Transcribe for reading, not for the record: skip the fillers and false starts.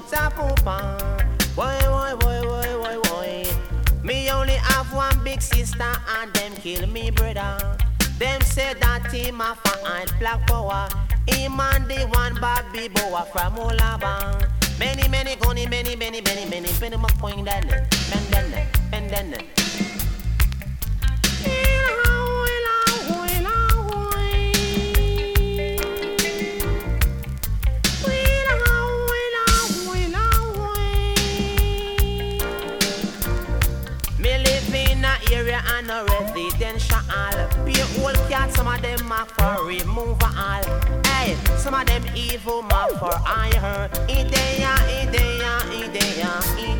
a poopa. Boy, boy, boy, boy, boy, boy. Me only have one big sister and them kill me brother. Them say that him a find black power. Him and the one Bobby Boa from Olaba. Many, many, goni, many, many, many, many. Penny my point then, and then. Area and a residential. Be old cat, some of them mark for removal. Hey, some of them evil mark for I heard. Idea.